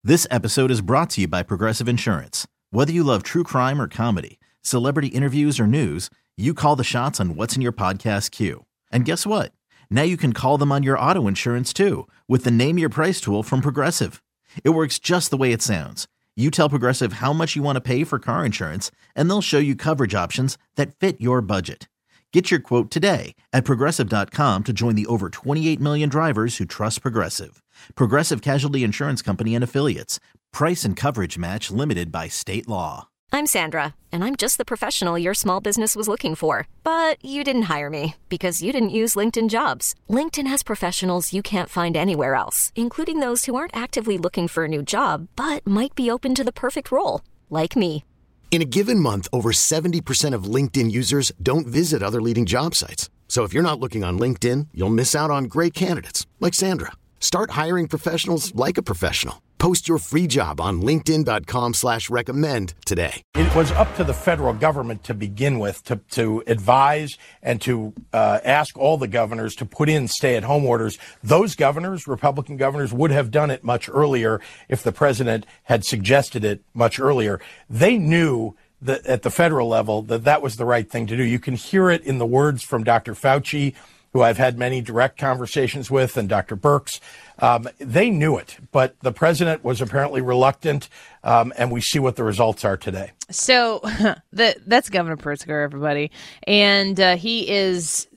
This episode is brought to you by Progressive Insurance. Whether you love true crime or comedy, celebrity interviews or news, you call the shots on what's in your podcast queue. And guess what? Now you can call them on your auto insurance too with the Name Your Price tool from Progressive. It works just the way it sounds. You tell Progressive how much you want to pay for car insurance, and they'll show you coverage options that fit your budget. Get your quote today at Progressive.com to join the over 28 million drivers who trust Progressive. Progressive Casualty Insurance Company and Affiliates. Price and coverage match limited by state law. I'm Sandra, and I'm just the professional your small business was looking for. But you didn't hire me because you didn't use LinkedIn Jobs. LinkedIn has professionals you can't find anywhere else, including those who aren't actively looking for a new job, but might be open to the perfect role, like me. In a given month, over 70% of LinkedIn users don't visit other leading job sites. So if you're not looking on LinkedIn, you'll miss out on great candidates like Sandra. Start hiring professionals like a professional. Post your free job on linkedin.com/recommend today. It was up to the federal government to begin with to advise and to ask all the governors to put in stay-at-home orders. Those governors, Republican governors, would have done it much earlier if the president had suggested it much earlier. They knew that at the federal level that was the right thing to do. You can hear it in the words from Dr. Fauci, who I've had many direct conversations with, and Dr. Birx. They knew it, but the president was apparently reluctant, and we see what the results are today. So that's Governor Pritzker, everybody. And he is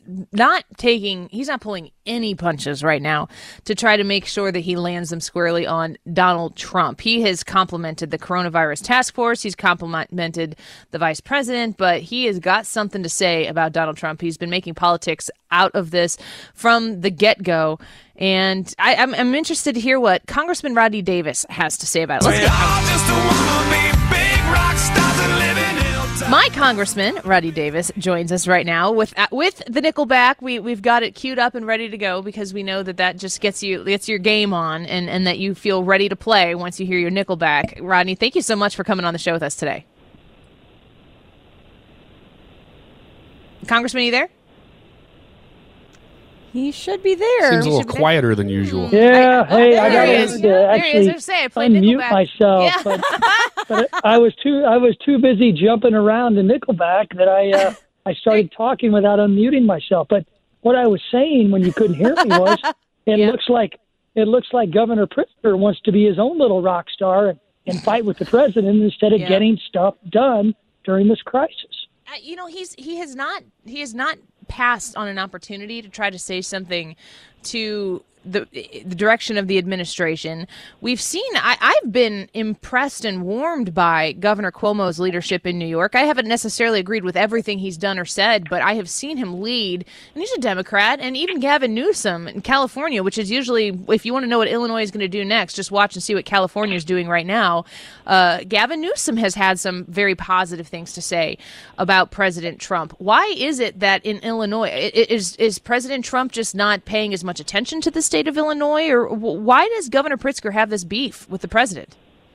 he's not pulling any punches right now to try to make sure that he lands them squarely on Donald Trump. He has complimented the coronavirus task force. He's complimented the vice president, but he has got something to say about Donald Trump. He's been making politics out of this from the get-go. And I'm interested to hear what Congressman Rodney Davis has to say about it. My Congressman Rodney Davis joins us right now with the Nickelback. We've got it queued up and ready to go because we know that just gets your game on and that you feel ready to play once you hear your Nickelback. Rodney, thank you so much for coming on the show with us today. Congressman, are you there? He should be there. Seems a little quieter than usual. Yeah, I got to actually unmute myself, yeah. but I was too busy jumping around the Nickelback that I started talking without unmuting myself. But what I was saying when you couldn't hear me was, it looks like Governor Pritzker wants to be his own little rock star and fight with the president instead of getting stuff done during this crisis. He has not passed on an opportunity to try to say something to the direction of the administration. We've seen, I've been impressed and warmed by Governor Cuomo's leadership in New York. I haven't necessarily agreed with everything he's done or said, but I have seen him lead, and he's a Democrat. And even Gavin Newsom in California, which is usually, if you want to know what Illinois is going to do next, just watch and see what California is doing right now. Gavin Newsom has had some very positive things to say about President Trump. Why is it that in Illinois, is President Trump just not paying as much attention to the state of Illinois, or why does Governor Pritzker have this beef with the president?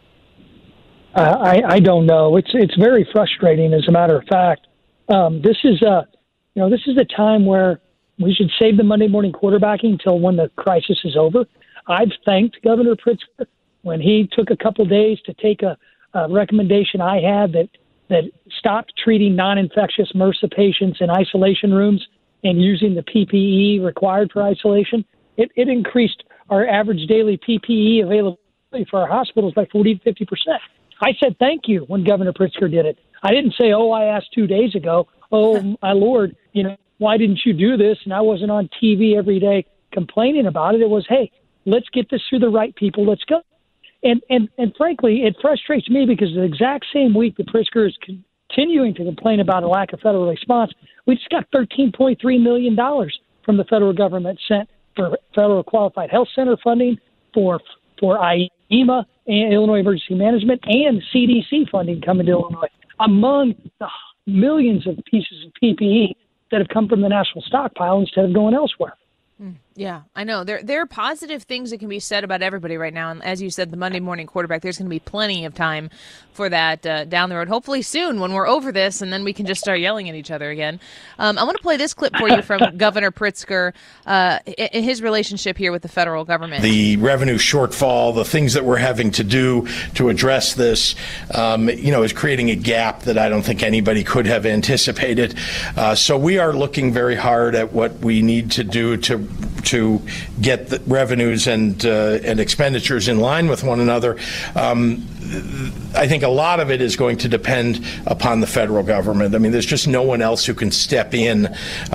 I don't know. It's very frustrating. As a matter of fact, this is a time where we should save the Monday morning quarterbacking until when the crisis is over. I've thanked Governor Pritzker when he took a couple days to take a recommendation I had that stopped treating non-infectious MRSA patients in isolation rooms and using the PPE required for isolation. It increased our average daily PPE availability for our hospitals by 40 to 50%. I said thank you when Governor Pritzker did it. I didn't say, I asked 2 days ago, my Lord, why didn't you do this? And I wasn't on TV every day complaining about it. It was, hey, let's get this through the right people. Let's go. And frankly, it frustrates me because the exact same week that Pritzker is continuing to complain about a lack of federal response, we just got $13.3 million from the federal government sent for federal qualified health center funding, for IEMA and Illinois Emergency Management, and CDC funding coming to Illinois, among the millions of pieces of PPE that have come from the national stockpile instead of going elsewhere. Yeah, I know. There are positive things that can be said about everybody right now. And as you said, the Monday morning quarterback, there's going to be plenty of time for that down the road, hopefully soon when we're over this, and then we can just start yelling at each other again. I want to play this clip for you from Governor Pritzker in his relationship here with the federal government. The revenue shortfall, the things that we're having to do to address this, is creating a gap that I don't think anybody could have anticipated. So we are looking very hard at what we need to do to get the revenues and expenditures in line with one another. I think a lot of it is going to depend upon the federal government. I mean, there's just no one else who can step in,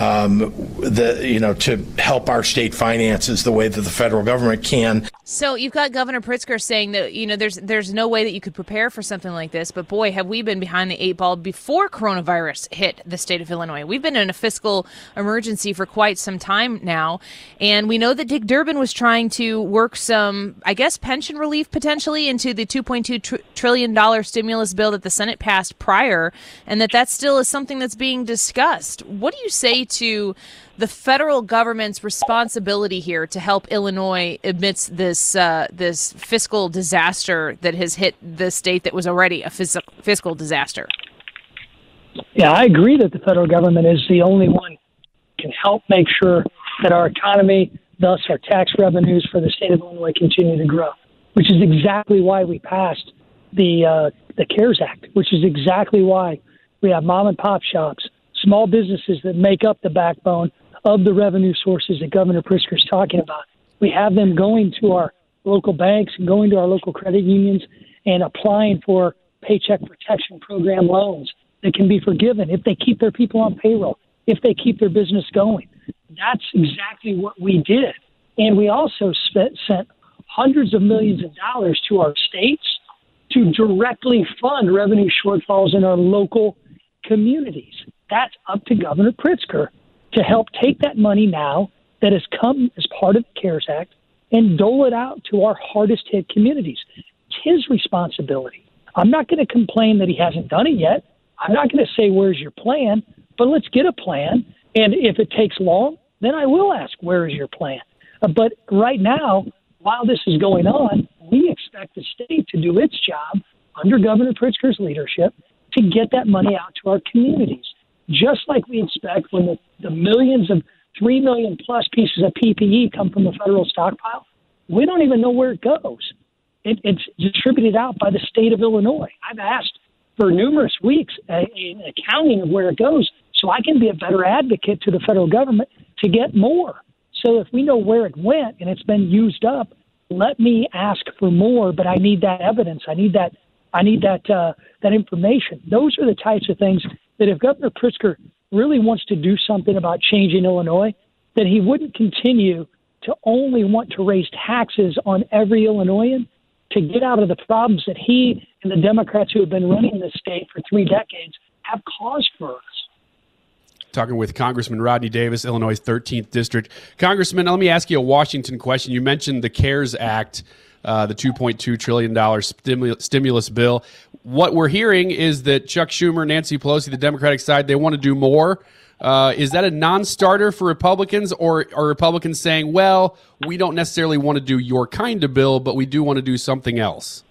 to help our state finances the way that the federal government can. So you've got Governor Pritzker saying that, there's no way that you could prepare for something like this. But boy, have we been behind the eight ball before coronavirus hit the state of Illinois. We've been in a fiscal emergency for quite some time now. And we know that Dick Durbin was trying to work some, I guess, pension relief potentially into the $2.2 trillion stimulus bill that the Senate passed prior, and that still is something that's being discussed. What do you say to the federal government's responsibility here to help Illinois amidst this fiscal disaster that has hit the state that was already a fiscal disaster? Yeah, I agree that the federal government is the only one who can help make sure that our economy, thus our tax revenues for the state of Illinois, continue to grow, which is exactly why we passed the CARES Act, which is exactly why we have mom and pop shops, small businesses that make up the backbone of the revenue sources that Governor Pritzker is talking about. We have them going to our local banks and going to our local credit unions and applying for Paycheck Protection Program loans that can be forgiven if they keep their people on payroll, if they keep their business going. That's exactly what we did. And we also sent hundreds of millions of dollars to our states to directly fund revenue shortfalls in our local communities. That's up to Governor Pritzker to help take that money now that has come as part of the CARES Act and dole it out to our hardest hit communities. It's his responsibility. I'm not going to complain that he hasn't done it yet. I'm not going to say, where's your plan? But let's get a plan. And if it takes long, then I will ask, where is your plan? But right now, while this is going on, we expect the state to do its job under Governor Pritzker's leadership to get that money out to our communities. Just like we expect when the millions of 3 million plus pieces of PPE come from the federal stockpile, we don't even know where it goes. It's distributed out by the state of Illinois. I've asked for numerous weeks an accounting of where it goes so I can be a better advocate to the federal government to get more. So if we know where it went and it's been used up, let me ask for more, but I need that evidence. I need that information. Those are the types of things that if Governor Pritzker really wants to do something about changing Illinois, that he wouldn't continue to only want to raise taxes on every Illinoisan to get out of the problems that he and the Democrats who have been running this state for 3 decades have caused for us. Talking with Congressman Rodney Davis, Illinois' 13th District. Congressman, let me ask you a Washington question. You mentioned the CARES Act, the $2.2 trillion stimulus bill. What we're hearing is that Chuck Schumer, Nancy Pelosi, the Democratic side, they want to do more. Is that a non-starter for Republicans, or are Republicans saying, well, we don't necessarily want to do your kind of bill, but we do want to do something else?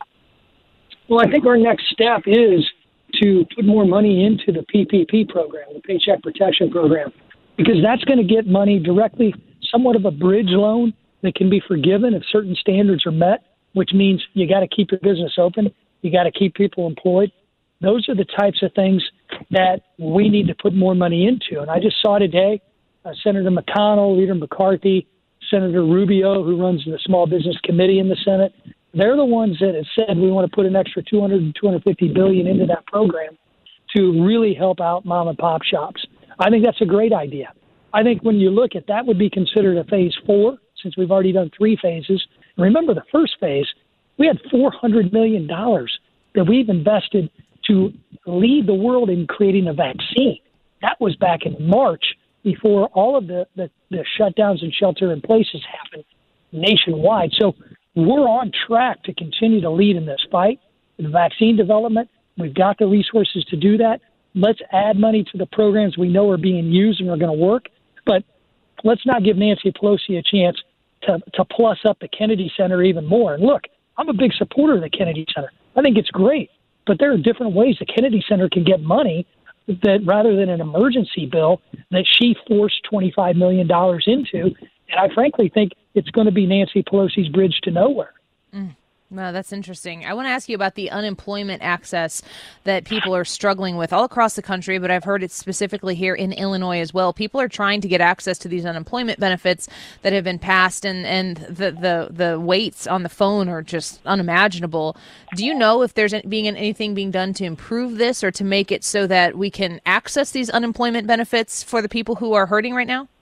Well, I think our next step is to put more money into the PPP program, the Paycheck Protection Program, because that's going to get money directly, somewhat of a bridge loan that can be forgiven if certain standards are met, which means you got to keep your business open, you got to keep people employed. Those are the types of things that we need to put more money into. And I just saw today Senator McConnell, Leader McCarthy, Senator Rubio, who runs the Small Business Committee in the Senate. They're the ones that have said we want to put an extra $200 and $250 billion into that program to really help out mom and pop shops. I think that's a great idea. I think when you look at that, would be considered a phase 4, since we've already done 3 phases. And remember, the first phase, we had $400 million that we've invested to lead the world in creating a vaccine. That was back in March, before all of the shutdowns and shelter in places happened nationwide. So we're on track to continue to lead in this fight. In vaccine development, we've got the resources to do that. Let's add money to the programs we know are being used and are going to work. But let's not give Nancy Pelosi a chance to plus up the Kennedy Center even more. And look, I'm a big supporter of the Kennedy Center. I think it's great, but there are different ways the Kennedy Center can get money that rather than an emergency bill that she forced $25 million into. And I frankly think it's going to be Nancy Pelosi's bridge to nowhere. No, that's interesting. I want to ask you about the unemployment access that people are struggling with all across the country, but I've heard it specifically here in Illinois as well. People are trying to get access to these unemployment benefits that have been passed, and the waits on the phone are just unimaginable. Do you know if there's anything being done to improve this or to make it so that we can access these unemployment benefits for the people who are hurting right now?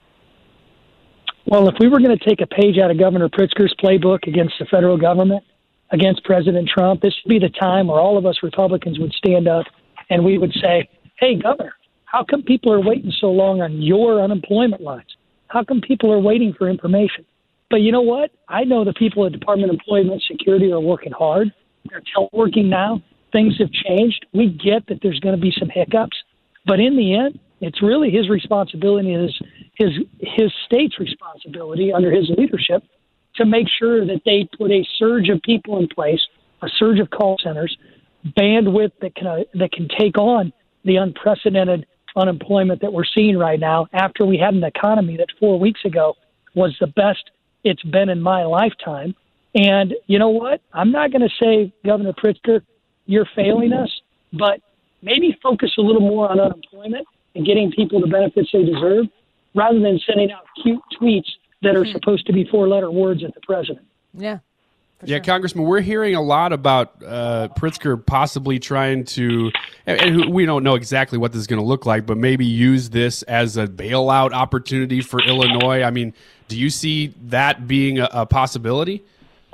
Well, if we were going to take a page out of Governor Pritzker's playbook against the federal government, against President Trump, this would be the time where all of us Republicans would stand up and we would say, hey, Governor, how come people are waiting so long on your unemployment lines? How come people are waiting for information? But you know what? I know the people at Department of Employment and Security are working hard. They're teleworking now. Things have changed. We get that there's going to be some hiccups. But in the end, it's really his responsibility, his state's responsibility under his leadership to make sure that they put a surge of people in place, a surge of call centers, bandwidth that can take on the unprecedented unemployment that we're seeing right now after we had an economy that 4 weeks ago was the best it's been in my lifetime. And you know what? I'm not going to say, Governor Pritzker, you're failing us, but maybe focus a little more on unemployment and getting people the benefits they deserve rather than sending out cute tweets that are supposed to be four-letter words at the president. Yeah. Yeah, sure. Congressman, we're hearing a lot about Pritzker possibly trying to, and we don't know exactly what this is going to look like, but maybe use this as a bailout opportunity for Illinois. I mean, do you see that being a possibility?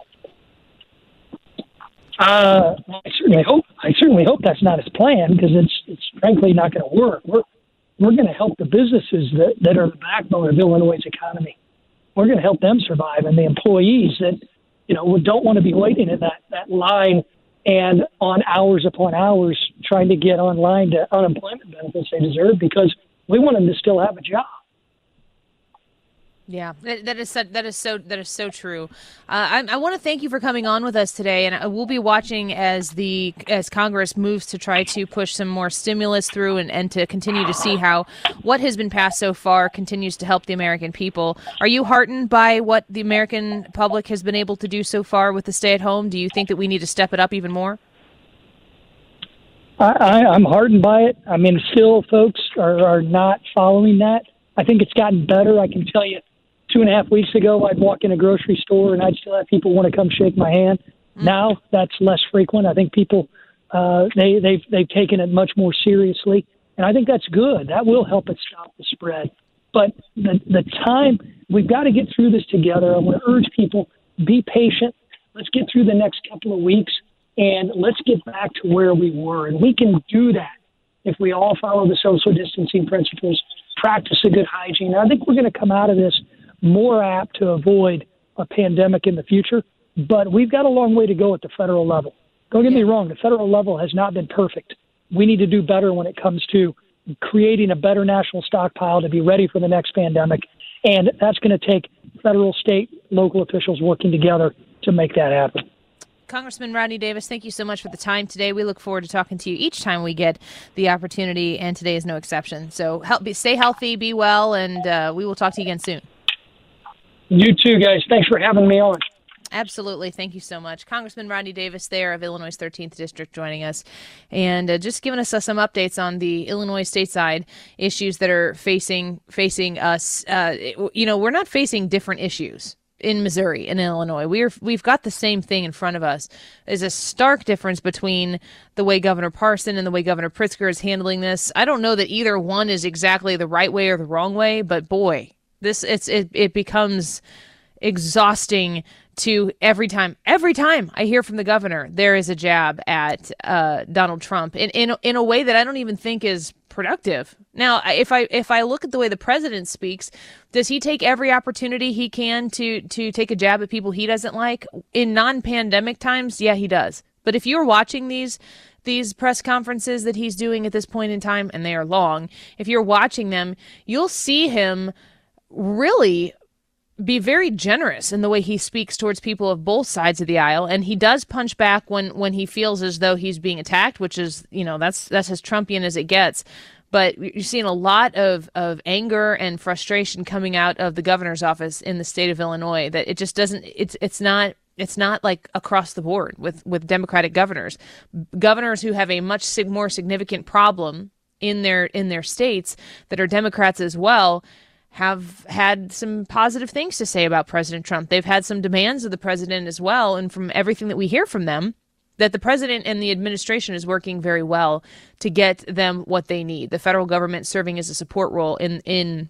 I certainly hope that's not his plan, because it's frankly not going to work. We're going to help the businesses that are the backbone of Illinois' economy. We're going to help them survive, and the employees that, don't want to be waiting in that line and on hours upon hours trying to get online to unemployment benefits they deserve, because we want them to still have a job. Yeah, that is so true. I want to thank you for coming on with us today, and we'll be watching as Congress moves to try to push some more stimulus through and to continue to see how what has been passed so far continues to help the American people. Are you heartened by what the American public has been able to do so far with the stay-at-home? Do you think that we need to step it up even more? I'm heartened by it. I mean, still folks are not following that. I think it's gotten better. I can tell you, 2.5 weeks ago, I'd walk in a grocery store and I'd still have people want to come shake my hand. Now that's less frequent. I think people they've taken it much more seriously, and I think that's good. That will help it stop the spread. But the time, we've got to get through this together. I want to urge people, be patient. Let's get through the next couple of weeks, and let's get back to where we were. And we can do that if we all follow the social distancing principles, practice a good hygiene. I think we're going to come out of this more apt to avoid a pandemic in the future, but we've got a long way to go at the federal level. Don't get me wrong, the federal level has not been perfect. We need to do better when it comes to creating a better national stockpile to be ready for the next pandemic, and that's going to take federal, state, local officials working together to make that happen. Congressman Rodney Davis, thank you so much for the time today. We look forward to talking to you each time we get the opportunity, and today is no exception. So stay healthy, be well, and we will talk to you again soon. You too, guys. Thanks for having me on. Absolutely. Thank you so much. Congressman Rodney Davis there of Illinois' 13th District joining us, and just giving us some updates on the Illinois stateside issues that are facing us. We're not facing different issues in Missouri and Illinois. We've got the same thing in front of us. There's a stark difference between the way Governor Parson and the way Governor Pritzker is handling this. I don't know that either one is exactly the right way or the wrong way, but boy, it becomes exhausting to every time I hear from the governor, there is a jab at Donald Trump in a way that I don't even think is productive. Now, if I look at the way the president speaks, does he take every opportunity he can to take a jab at people he doesn't like? In non-pandemic times, yeah, he does. But if you're watching these press conferences that he's doing at this point in time, and they are long, if you're watching them, you'll see him really be very generous in the way he speaks towards people of both sides of the aisle, and he does punch back when he feels as though he's being attacked, which is, that's as Trumpian as it gets. But you're seeing a lot of anger and frustration coming out of the governor's office in the state of Illinois, that it just doesn't, it's not like across the board with Democratic governors who have a much more significant problem in their states that are Democrats as well, have had some positive things to say about President Trump. They've had some demands of the president as well. And from everything that we hear from them, that the president and the administration is working very well to get them what they need. The federal government serving as a support role in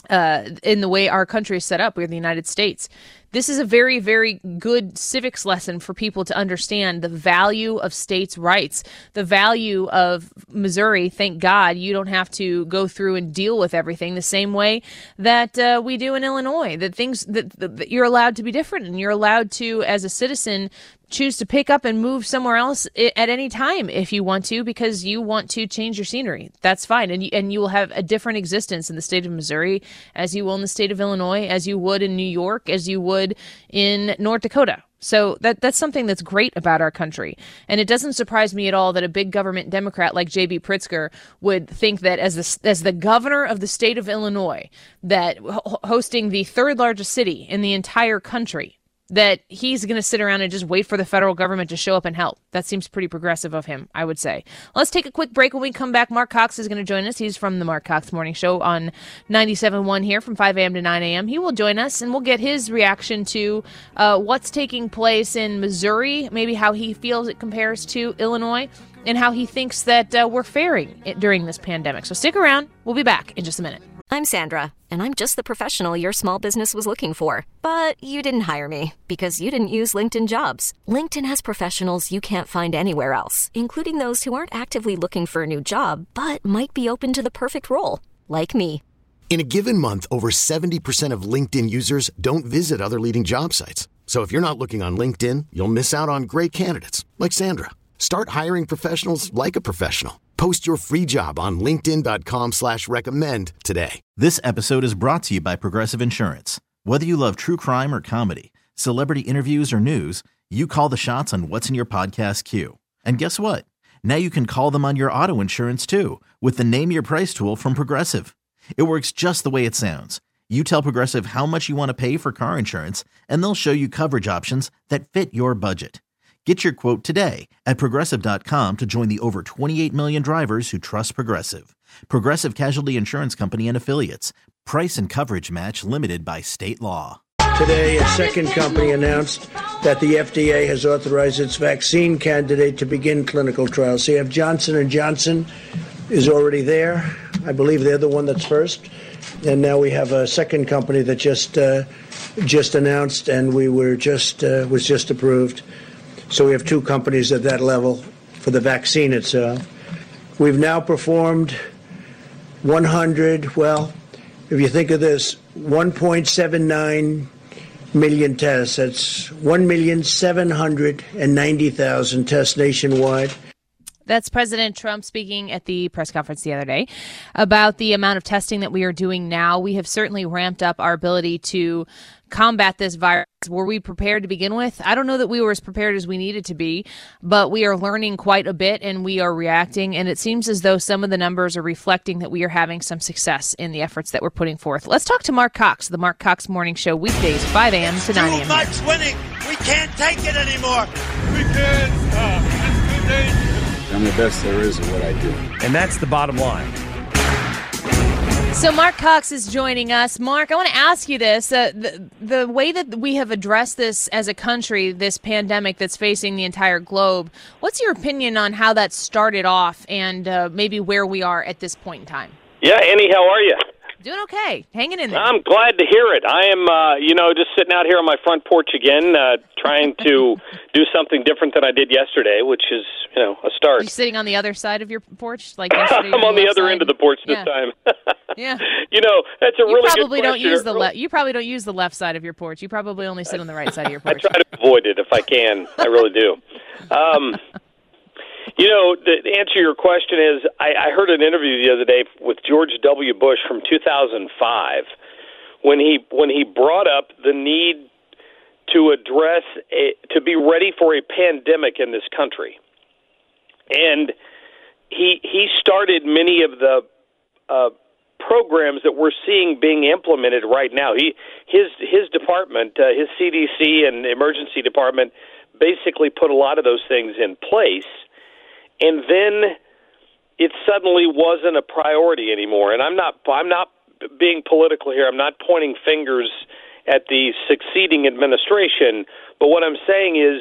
the way our country is set up. We're the United States. This is a very, very good civics lesson for people to understand the value of states' rights, the value of Missouri. Thank God you don't have to go through and deal with everything the same way that we do in Illinois, that things that you're allowed to be different, and you're allowed to, as a citizen, choose to pick up and move somewhere else at any time if you want to, because you want to change your scenery. That's fine. And you will have a different existence in the state of Missouri as you will in the state of Illinois, as you would in New York, as you would in North Dakota. So that's something that's great about our country. And it doesn't surprise me at all that a big government Democrat like J.B. Pritzker would think that as the governor of the state of Illinois, that hosting the third largest city in the entire country, that he's going to sit around and just wait for the federal government to show up and help. That seems pretty progressive of him, I would say. Let's take a quick break. When we come back, Mark Cox is going to join us. He's from the Mark Cox Morning Show on 97.1 here from 5 a.m. to 9 a.m. He will join us, and we'll get his reaction to what's taking place in Missouri, maybe how he feels it compares to Illinois, and how he thinks that we're faring during this pandemic. So stick around. We'll be back in just a minute. I'm Sandra, and I'm just the professional your small business was looking for. But you didn't hire me because you didn't use LinkedIn Jobs. LinkedIn has professionals you can't find anywhere else, including those who aren't actively looking for a new job, but might be open to the perfect role, like me. In a given month, over 70% of LinkedIn users don't visit other leading job sites. So if you're not looking on LinkedIn, you'll miss out on great candidates like Sandra. Start hiring professionals like a professional. Post your free job on linkedin.com/recommend today. This episode is brought to you by Progressive Insurance. Whether you love true crime or comedy, celebrity interviews or news, you call the shots on what's in your podcast queue. And guess what? Now you can call them on your auto insurance too with the Name Your Price tool from Progressive. It works just the way it sounds. You tell Progressive how much you want to pay for car insurance, and they'll show you coverage options that fit your budget. Get your quote today at Progressive.com to join the over 28 million drivers who trust Progressive. Progressive Casualty Insurance Company and Affiliates. Price and coverage match limited by state law. Today, a second company announced that the FDA has authorized its vaccine candidate to begin clinical trials. So you have Johnson & Johnson is already there. I believe they're the one that's first. And now we have a second company that just announced, and was just approved. So we have two companies at that level for the vaccine itself. We've now performed 100, well, if you think of this, 1.79 million tests. That's 1,790,000 tests nationwide. That's President Trump speaking at the press conference the other day about the amount of testing that we are doing now. We have certainly ramped up our ability to combat this virus. Were we prepared to begin with? I don't know that we were as prepared as we needed to be, but we are learning quite a bit and we are reacting. And it seems as though some of the numbers are reflecting that we are having some success in the efforts that we're putting forth. Let's talk to Mark Cox, the Mark Cox Morning Show, weekdays, 5 a.m. to 9 a.m. Too much winning. We can't take it anymore. We can't stop. It's too dangerous. I'm the best there is at what I do. And that's the bottom line. So Mark Cox is joining us. Mark, I want to ask you this. The way that we have addressed this as a country, this pandemic that's facing the entire globe, what's your opinion on how that started off and maybe where we are at this point in time? Yeah, Annie, how are you? Doing okay. Hanging in there. I'm glad to hear it. I am, just sitting out here on my front porch again, trying to do something different than I did yesterday, which is, a start. Are you sitting on the other side of your porch like yesterday? I'm on the other end of the porch this time. Yeah. That's a really good question. You probably don't use the left side of your porch. You probably only sit on the right side of your porch. I try to avoid it if I can. I really do. The answer to your question is I heard an interview the other day with George W. Bush from 2005 when he brought up the need to to be ready for a pandemic in this country. And he started many of the programs that we're seeing being implemented right now. His department, his CDC and emergency department, basically put a lot of those things in place, and then it suddenly wasn't a priority anymore. And I'm not being political here. I'm not pointing fingers at the succeeding administration, but what I'm saying is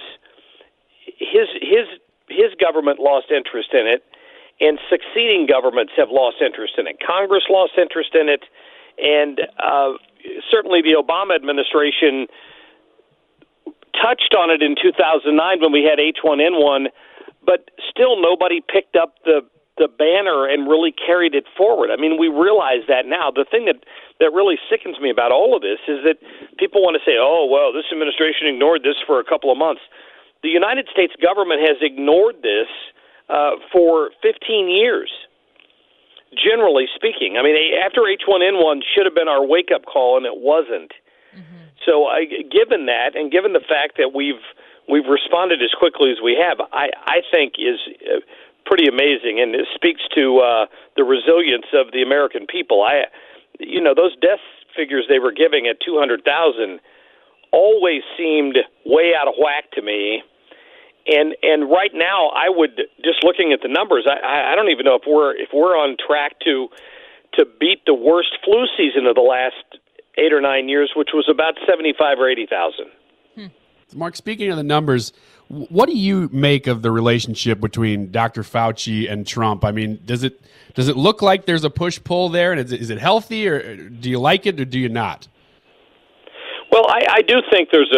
his government lost interest in it, and succeeding governments have lost interest in it. Congress lost interest in it, and certainly the Obama administration touched on it in 2009 when we had H1N1, but still nobody picked up the banner and really carried it forward. I mean, we realize that now. The thing that really sickens me about all of this is that people want to say, oh, well, this administration ignored this for a couple of months. The United States government has ignored this for 15 years, generally speaking. I mean, after H1N1 should have been our wake-up call, and it wasn't. Mm-hmm. So given that, and given the fact that we've responded as quickly as we have, I think is pretty amazing, and it speaks to the resilience of the American people. Those death figures they were giving at 200,000 always seemed way out of whack to me. And right now, I would, just looking at the numbers, I don't even know if we're on track to beat the worst flu season of the last 8 or 9 years, which was about 75 or 80,000. Mark, speaking of the numbers, what do you make of the relationship between Dr. Fauci and Trump? I mean, does it look like there's a push-pull there, and is it healthy, or do you like it, or do you not? Well, I do think there's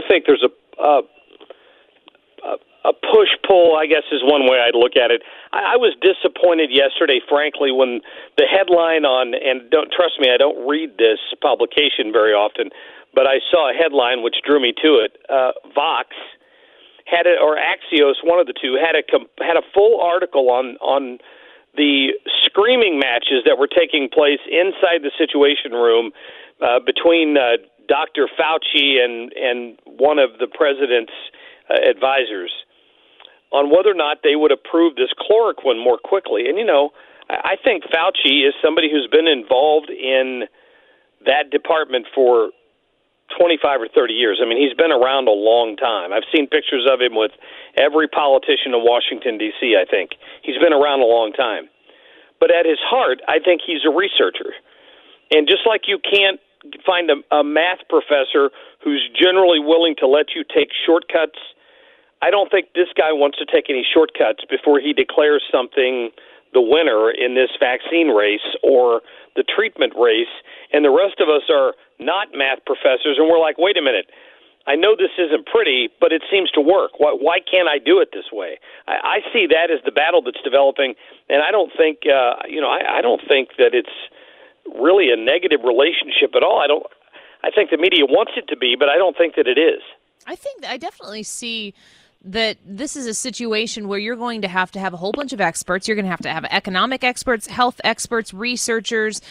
a push-pull, I guess, is one way I'd look at it. I was disappointed yesterday, frankly, when the headline and don't trust me, I don't read this publication very often, but I saw a headline which drew me to it. Vox had it, or Axios, one of the two, had a full article on the screaming matches that were taking place inside the Situation Room between Dr. Fauci and one of the president's advisors on whether or not they would approve this chloroquine more quickly. And, I think Fauci is somebody who's been involved in that department for 25 or 30 years. I mean, he's been around a long time. I've seen pictures of him with every politician in Washington, D.C., I think. He's been around a long time. But at his heart, I think he's a researcher. And just like you can't find a math professor who's generally willing to let you take shortcuts, I don't think this guy wants to take any shortcuts before he declares something the winner in this vaccine race or the treatment race. And the rest of us are not math professors, and we're like, wait a minute, I know this isn't pretty, but it seems to work. Why can't I do it this way? I see that as the battle that's developing, and I don't think, I don't think that it's really a negative relationship at all. I think the media wants it to be, but I don't think that it is. I definitely see that this is a situation where you're going to have a whole bunch of experts. You're going to have economic experts, health experts, researchers,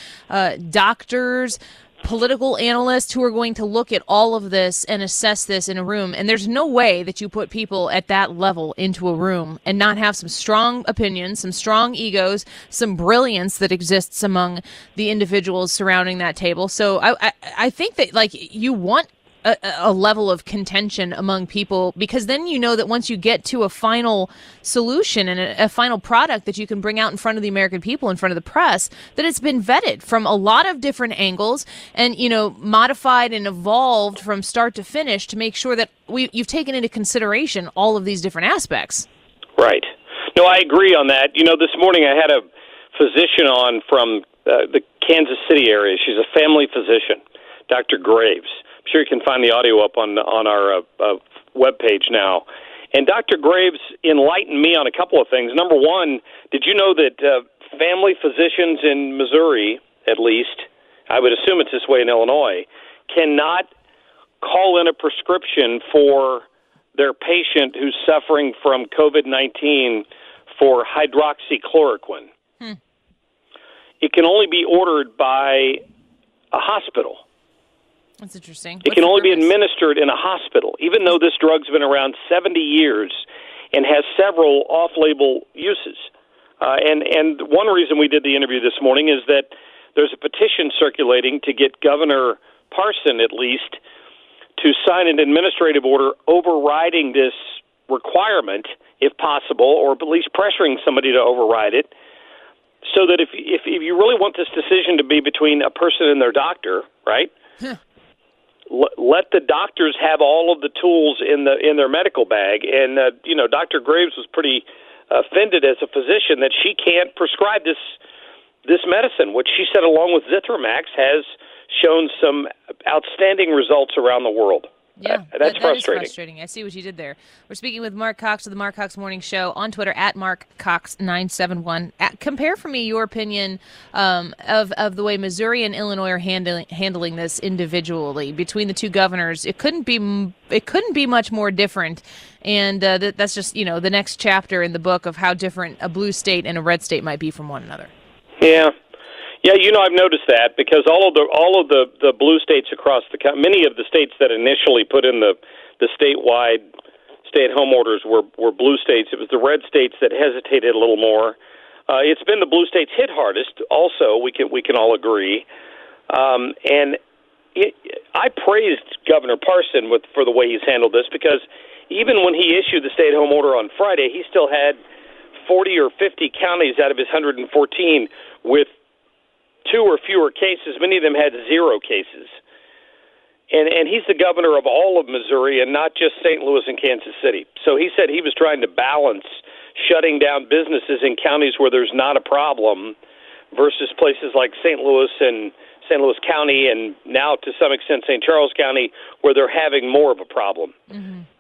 doctors, political analysts who are going to look at all of this and assess this in a room. And there's no way that you put people at that level into a room and not have some strong opinions, some strong egos, some brilliance that exists among the individuals surrounding that table. So I think that, like, you want a level of contention among people, because then you know that once you get to a final solution and a final product that you can bring out in front of the American people, in front of the press, that it's been vetted from a lot of different angles and, modified and evolved from start to finish to make sure that you've taken into consideration all of these different aspects. Right. No, I agree on that. This morning I had a physician on from the Kansas City area. She's a family physician, Dr. Graves. Sure, you can find the audio up on our webpage now. And Dr. Graves enlightened me on a couple of things. Number one, did you know that family physicians in Missouri, at least, I would assume it's this way in Illinois, cannot call in a prescription for their patient who's suffering from COVID-19 for hydroxychloroquine? It can only be ordered by a hospital. That's interesting. It can only be administered in a hospital, even though this drug's been around 70 years and has several off-label uses. And one reason we did the interview this morning is that there's a petition circulating to get Governor Parson, at least, to sign an administrative order overriding this requirement, if possible, or at least pressuring somebody to override it, so that if you really want this decision to be between a person and their doctor, right? Let the doctors have all of the tools in their medical bag. And Dr. Graves was pretty offended as a physician that she can't prescribe this medicine, which she said, along with Zithromax, has shown some outstanding results around the world. Yeah, that's that frustrating. Is frustrating. I see what you did there. We're speaking with Mark Cox of the Mark Cox Morning Show on Twitter at MarkCox971. Compare for me your opinion of the way Missouri and Illinois are handling this individually between the two governors. It couldn't be much more different, and that's just the next chapter in the book of how different a blue state and a red state might be from one another. Yeah. Yeah, I've noticed that because all of the blue states across many of the states that initially put in the statewide stay-at-home orders were blue states. It was the red states that hesitated a little more. It's been the blue states hit hardest. Also, we can all agree. I praised Governor Parson for the way he's handled this because even when he issued the stay-at-home order on Friday, he still had 40 or 50 counties out of his 114 with 2 or fewer cases. Many of them had 0 cases. And he's the governor of all of Missouri and not just St. Louis and Kansas City. So he said he was trying to balance shutting down businesses in counties where there's not a problem versus places like St. Louis and St. Louis County and now to some extent St. Charles County where they're having more of a problem. Mm-hmm.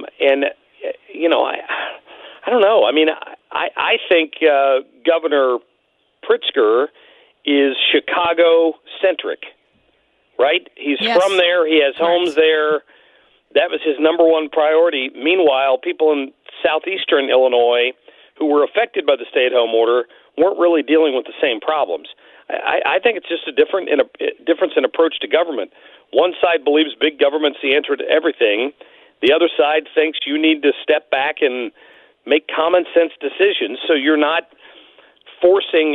I don't know. I mean, I think Governor Pritzker is Chicago-centric, right? He's from there. He has homes there. That was his number one priority. Meanwhile, people in southeastern Illinois who were affected by the stay-at-home order weren't really dealing with the same problems. I think it's just a difference in approach to government. One side believes big government's the answer to everything. The other side thinks you need to step back and make common-sense decisions so you're not forcing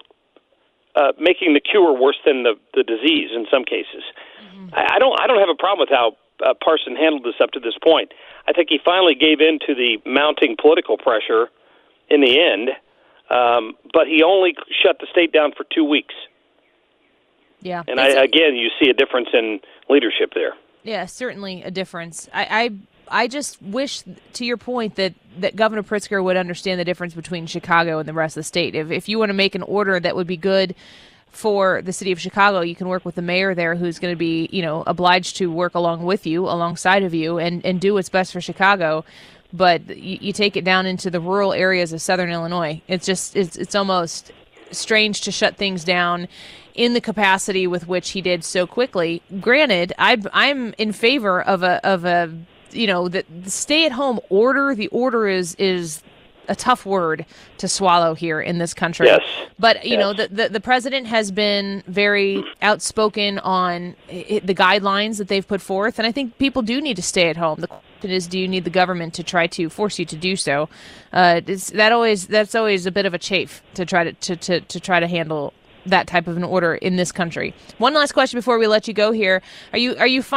making the cure worse than the disease in some cases. Mm-hmm. I don't have a problem with how Parson handled this up to this point. I think he finally gave in to the mounting political pressure in the end, but he only shut the state down for 2 weeks. Yeah. And again, you see a difference in leadership there. Yeah, certainly a difference. I just wish, to your point, that Governor Pritzker would understand the difference between Chicago and the rest of the state. If you want to make an order that would be good for the city of Chicago, you can work with the mayor there who's going to be, obliged to work alongside of you, and do what's best for Chicago. But you take it down into the rural areas of southern Illinois. It's almost strange to shut things down in the capacity with which he did so quickly. Granted, I'm in favor of a the stay-at-home order. The order is a tough word to swallow here in this country. Yes. But, the president has been very outspoken on the guidelines that they've put forth, and I think people do need to stay at home. The question is, do you need the government to try to force you to do so? That's always a bit of a chafe to try to handle that type of an order in this country. One last question before we let you go here. Are you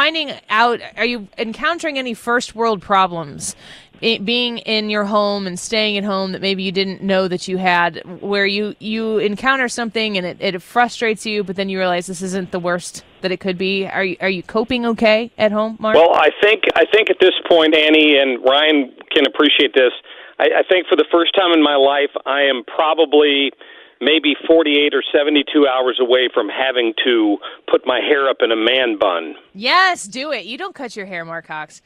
encountering any first world problems being in your home and staying at home that maybe you didn't know that you had, where you encounter something and it frustrates you, but then you realize this isn't the worst that it could be? Are you coping okay at home, Mark? Well, I think at this point, Annie, and Ryan can appreciate this, I think for the first time in my life, I am probably maybe 48 or 72 hours away from having to put my hair up in a man bun. Yes, do it. You don't cut your hair, Mark Cox.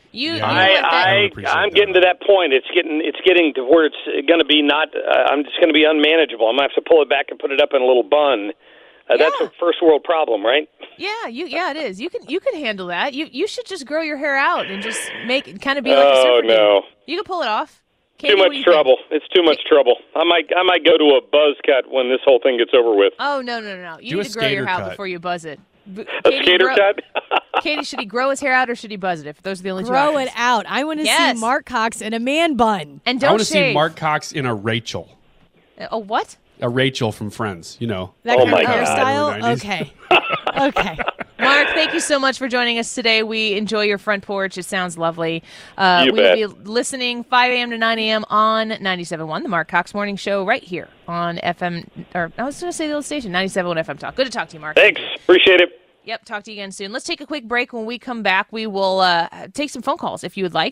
I'm getting to that point. It's getting to where it's going to be I'm just going to be unmanageable. I'm going to have to pull it back and put it up in a little bun. That's a first world problem, right? Yeah, it is. You can handle that. You should just grow your hair out and just be like a surfer dude. No. You can pull it off. Katie, too much trouble. It's too much trouble. I might go to a buzz cut when this whole thing gets over with. Oh, no. You need to grow your hair before you buzz it. skater cut? Katie, should he grow his hair out or should he buzz it? If those are the only two Grow options. it out. I want to see Mark Cox in a man bun. And I don't want to see shave. Mark Cox in a Rachel. A what? A Rachel from Friends, you know. That Oh kind my of God. hairstyle? Okay. Okay. Mark, thank you so much for joining us today. We enjoy your front porch. It sounds lovely. You We bet. will be listening 5 a.m. to 9 a.m. on 97.1, the Mark Cox Morning Show, right here on FM, or I was going to say the old station, 97.1 FM Talk. Good to talk to you, Mark. Thanks. Appreciate it. Yep, talk to you again soon. Let's take a quick break. When we come back, we will take some phone calls if you would like.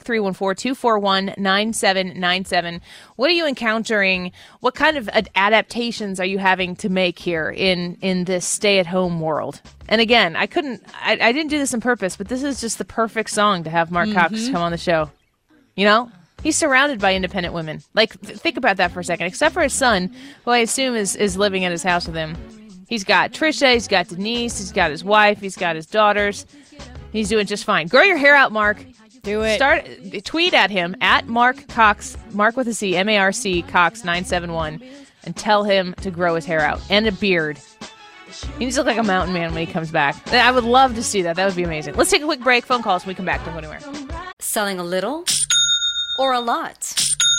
314-241-9797. What are you encountering? What kind of adaptations are you having to make here in this stay-at-home world? And again, I didn't do this on purpose, but this is just the perfect song to have Mark Cox come on the show. You know? He's surrounded by independent women. Like, think about that for a second. Except for his son, who I assume is living at his house with him. He's got Trisha, he's got Denise, he's got his wife, he's got his daughters. He's doing just fine. Grow your hair out, Mark. Do it. Tweet at him, at Mark Cox, Mark with a C, M-A-R-C, Cox 971, and tell him to grow his hair out. And a beard. He needs to look like a mountain man when he comes back. I would love to see that. That would be amazing. Let's take a quick break. Phone calls when we come back. Don't go anywhere. Selling a little or a lot?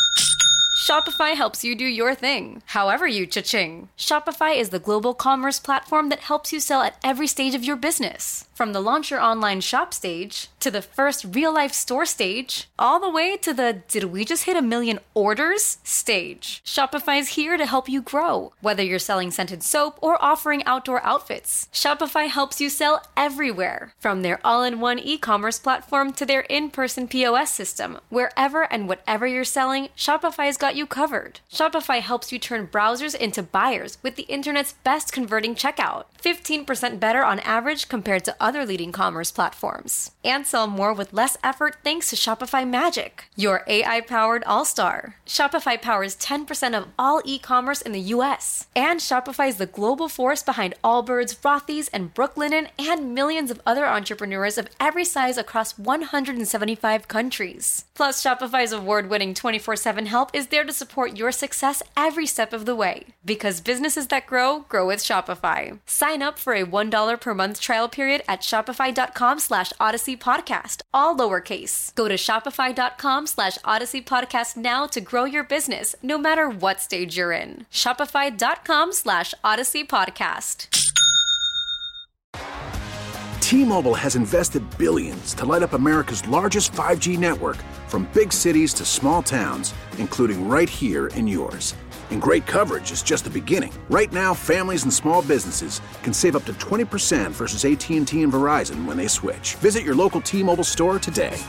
Shopify helps you do your thing, however you cha-ching. Shopify is the global commerce platform that helps you sell at every stage of your business. From the launch your online shop stage, to the first real-life store stage, all the way to the did we just hit 1 million orders stage. Shopify's here to help you grow. Whether you're selling scented soap or offering outdoor outfits, Shopify helps you sell everywhere. From their all-in-one e-commerce platform to their in-person POS system, wherever and whatever you're selling, Shopify's got you covered. Shopify helps you turn browsers into buyers with the internet's best converting checkout. 15% better on average compared to other leading commerce platforms. And sell more with less effort thanks to Shopify Magic, your AI-powered all-star. Shopify powers 10% of all e-commerce in the U.S. And Shopify is the global force behind Allbirds, Rothy's, and Brooklinen, and millions of other entrepreneurs of every size across 175 countries. Plus, Shopify's award-winning 24/7 help is there to support your success every step of the way. Because businesses that grow, grow with Shopify. Sign up for a $1 per month trial period at shopify.com/Odyssey Podcast, all lowercase. Go to shopify.com/Odyssey Podcast now to grow your business, no matter what stage you're in. Shopify.com/Odyssey Podcast. T-Mobile has invested billions to light up America's largest 5G network, from big cities to small towns, including right here in yours. And great coverage is just the beginning. Right now, families and small businesses can save up to 20% versus AT&T and Verizon when they switch. Visit your local T-Mobile store today.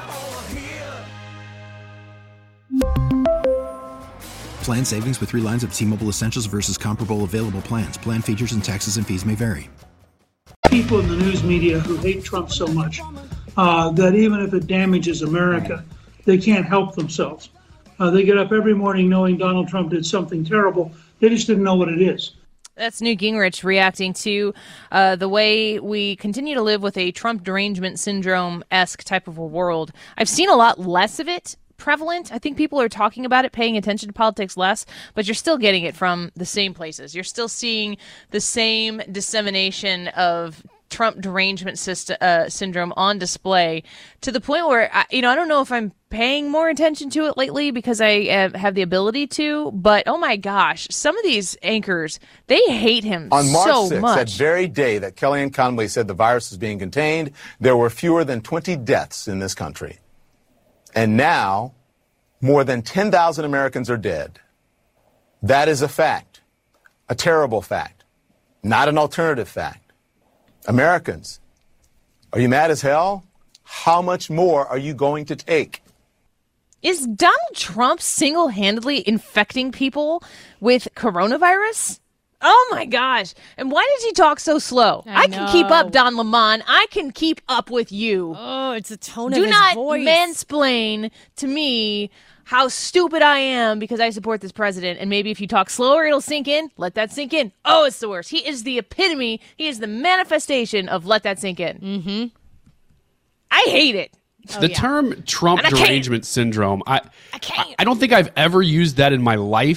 Plan savings with 3 lines of T-Mobile Essentials versus comparable available plans. Plan features and taxes and fees may vary. People in the news media who hate Trump so much that even if it damages America, they can't help themselves. They get up every morning knowing Donald Trump did something terrible. They just didn't know what it is. That's Newt Gingrich reacting to the way we continue to live with a Trump derangement syndrome-esque type of a world. I've seen a lot less of it prevalent. I think people are talking about it, paying attention to politics less, but you're still getting it from the same places. You're still seeing the same dissemination of Trump derangement syndrome on display, to the point where I don't know if I'm paying more attention to it lately because I have the ability to, but oh my gosh, some of these anchors, they hate him on March so 6th, much. that very day that Kellyanne Conway said the virus is being contained, there were fewer than 20 deaths in this country. And now, more than 10,000 Americans are dead. That is a fact, a terrible fact, not an alternative fact. Americans, are you mad as hell? How much more are you going to take? Is Donald Trump single-handedly infecting people with coronavirus? Oh my gosh. And why does he talk so slow? I can keep up, Don Lemon. I can keep up with you. Oh, it's the tone of Do his not voice. mansplain to me how stupid I am because I support this president. And maybe if you talk slower, it'll sink in. Let that sink in. Oh, it's the worst. He is the epitome. He is the manifestation of let that sink in. Mm-hmm. I hate it. The term Trump derangement syndrome, I don't think I've ever used that in my life,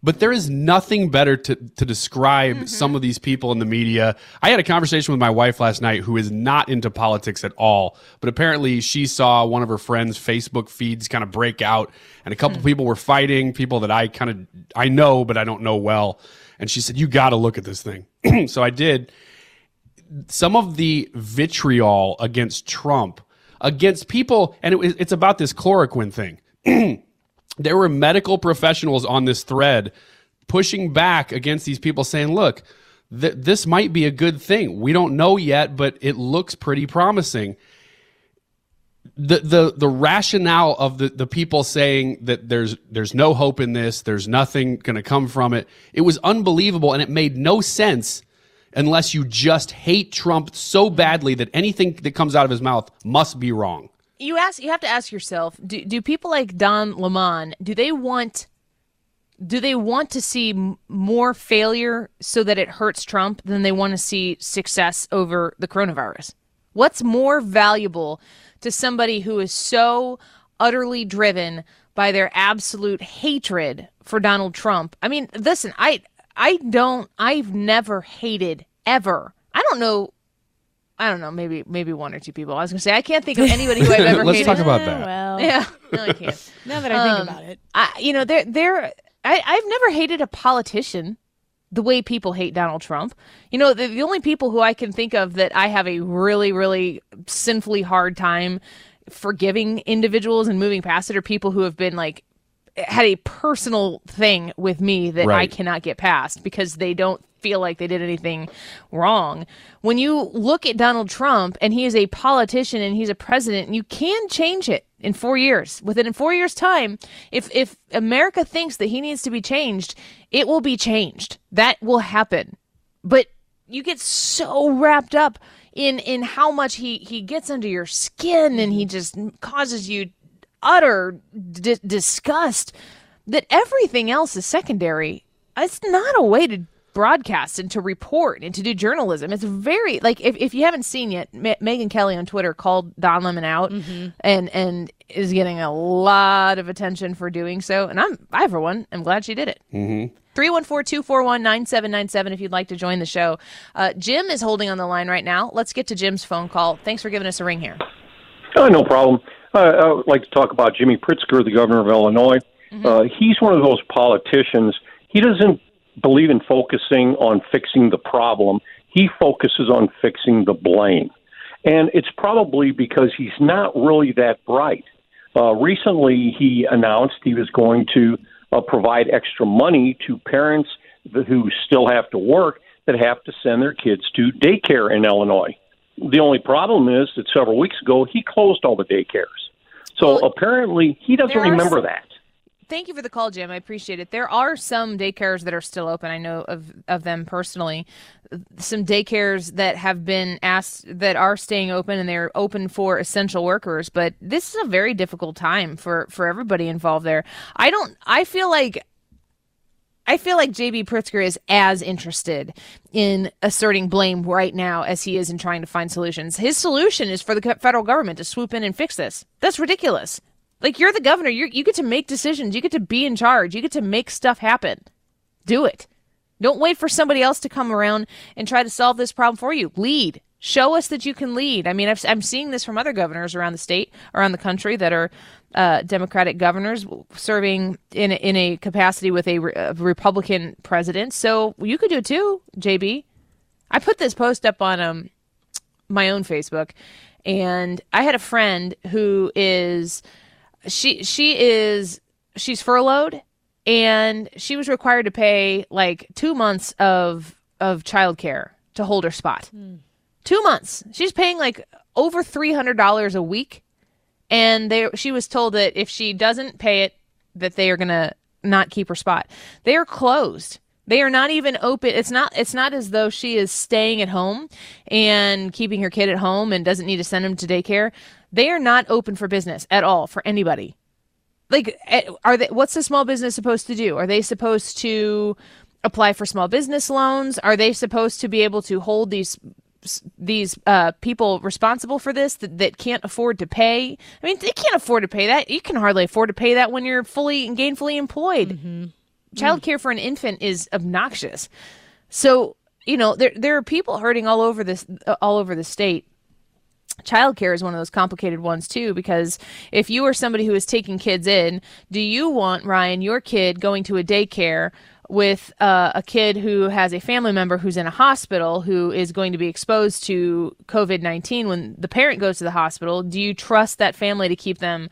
But there is nothing better to describe some of these people in the media. I had a conversation with my wife last night who is not into politics at all, but apparently she saw one of her friends' Facebook feeds kind of break out, and a couple people were fighting, people that I know, but I don't know well. And she said, you got to look at this thing. So I did. Some of the vitriol against Trump, against people, and it's about this chloroquine thing. There were medical professionals on this thread pushing back against these people saying, look, this might be a good thing. We don't know yet, but it looks pretty promising. The rationale of the people saying that there's no hope in this, there's nothing going to come from it, it was unbelievable, and it made no sense unless you just hate Trump so badly that anything that comes out of his mouth must be wrong. You have to ask yourself, do people like Don Lemon, do they want to see more failure so that it hurts Trump than they want to see success over the coronavirus? What's more valuable to somebody who is so utterly driven by their absolute hatred for Donald Trump? I mean, listen, I've never hated ever. I don't know, maybe one or two people. I was going to say, I can't think of anybody who I've ever Let's hated. talk about that. Well, Yeah, no, I can't. now that I think about it. I've never hated a politician the way people hate Donald Trump. The only people who I can think of that I have a really, really sinfully hard time forgiving individuals and moving past it are people who have been had a personal thing with me that I cannot get past because they don't feel like they did anything wrong. When you look at Donald Trump and he is a politician and he's a president, you can change it in 4 years. Within 4 years' time, if America thinks that he needs to be changed, it will be changed. That will happen. But you get so wrapped up in how much he gets under your skin and he just causes you utter disgust that everything else is secondary. It's not a way to broadcast and to report and to do journalism. It's very, if you haven't seen yet, Megyn Kelly on Twitter called Don Lemon out and is getting a lot of attention for doing so. And I for one, am glad she did it. 314-241-9797 if you'd like to join the show. Jim is holding on the line right now. Let's get to Jim's phone call. Thanks for giving us a ring here. No problem. I would like to talk about Jimmy Pritzker, the governor of Illinois. He's one of those politicians. He doesn't believe in focusing on fixing the problem. He focuses on fixing the blame. And it's probably because he's not really that bright. Recently, he announced he was going to provide extra money to parents who still have to work that have to send their kids to daycare in Illinois. The only problem is that several weeks ago, he closed all the daycares. So apparently, he doesn't remember that. Thank you for the call, Jim. I appreciate it. There are some daycares that are still open. I know of them personally. Some daycares that have been asked that are staying open, and they're open for essential workers. But this is a very difficult time for everybody involved there. I feel like J.B. Pritzker is as interested in asserting blame right now as he is in trying to find solutions. His solution is for the federal government to swoop in and fix this. That's ridiculous. You're the governor. You get to make decisions. You get to be in charge. You get to make stuff happen. Do it. Don't wait for somebody else to come around and try to solve this problem for you. Lead. Show us that you can lead. I mean, I'm seeing this from other governors around the state, around the country that are Democratic governors serving in a capacity with a Republican president. So you could do it too, JB. I put this post up on my own Facebook, and I had a friend who is she's furloughed, and she was required to pay 2 months of childcare to hold her spot. 2 months. She's paying over $300 a week. And she was told that if she doesn't pay it, that they are going to not keep her spot. They are closed. They are not even open. It's not as though she is staying at home and keeping her kid at home and doesn't need to send him to daycare. They are not open for business at all for anybody. What's the small business supposed to do? Are they supposed to apply for small business loans? Are they supposed to be able to hold these people responsible for this that can't afford to pay? I mean, they can't afford to pay that. You can hardly afford to pay that when you're fully and gainfully employed. childcare for an infant is obnoxious. So, there are people hurting all over the state. Childcare is one of those complicated ones too, because if you are somebody who is taking kids in, do you want, Ryan, your kid going to a daycare with a kid who has a family member who's in a hospital who is going to be exposed to COVID-19 when the parent goes to the hospital? Do you trust that family to keep them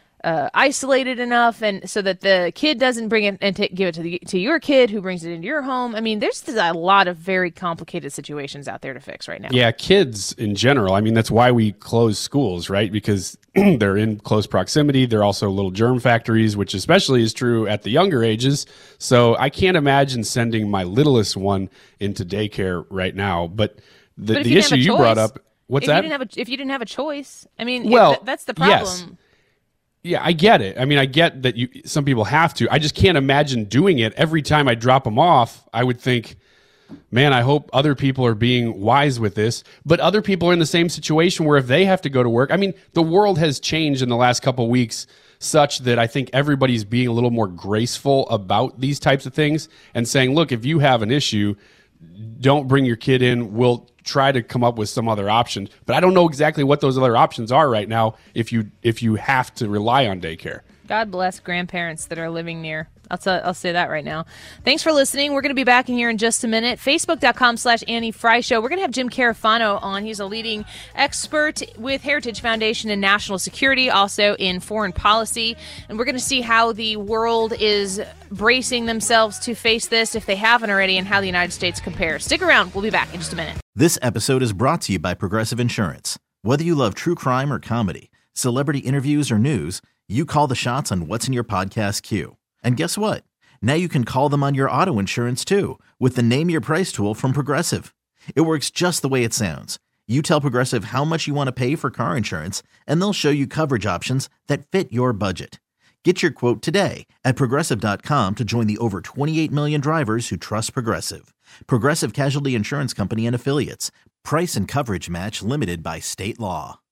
isolated enough, and so that the kid doesn't bring it and give it to your kid who brings it into your home? I mean, there's a lot of very complicated situations out there to fix right now. Yeah, kids in general. I mean, that's why we close schools, right? Because they're in close proximity. They're also little germ factories, which especially is true at the younger ages. So I can't imagine sending my littlest one into daycare right now. But the issue you brought up, what's that? If you didn't have a choice, I mean, that's the problem. Yes. Yeah, I get it. I mean, I get that some people have to. I just can't imagine doing it every time I drop them off. I would think, man, I hope other people are being wise with this. But other people are in the same situation where if they have to go to work, I mean, the world has changed in the last couple of weeks such that I think everybody's being a little more graceful about these types of things and saying, look, if you have an issue, don't bring your kid in. We'll try to come up with some other options. But I don't know exactly what those other options are right now if you have to rely on daycare. God bless grandparents that are living near. I'll say that right now. Thanks for listening. We're going to be back in here in just a minute. Facebook.com/Annie Frey Show. We're going to have Jim Carafano on. He's a leading expert with Heritage Foundation in national security, also in foreign policy. And we're going to see how the world is bracing themselves to face this, if they haven't already, and how the United States compares. Stick around. We'll be back in just a minute. This episode is brought to you by Progressive Insurance. Whether you love true crime or comedy, celebrity interviews or news, you call the shots on what's in your podcast queue. And guess what? Now you can call them on your auto insurance too with the Name Your Price tool from Progressive. It works just the way it sounds. You tell Progressive how much you want to pay for car insurance, and they'll show you coverage options that fit your budget. Get your quote today at Progressive.com to join the over 28 million drivers who trust Progressive. Progressive Casualty Insurance Company and Affiliates. Price and coverage match limited by state law.